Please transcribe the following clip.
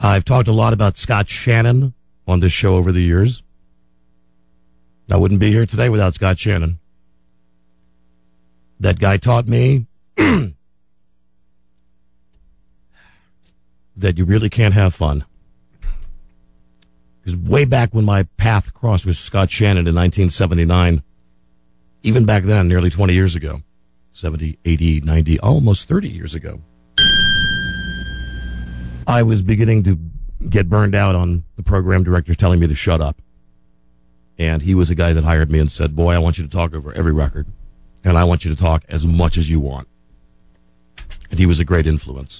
I've talked a lot about Scott Shannon on this show over the years. I wouldn't be here today without Scott Shannon. That guy taught me that you really can't have fun. Because way back when my path crossed with Scott Shannon in 1979, even back then, nearly 20 years ago, 70, 80, 90, almost 30 years ago, I was beginning to get burned out on the program directors telling me to shut up. And he was a guy that hired me and said, boy, I want you to talk over every record, and I want you to talk as much as you want. And he was a great influence.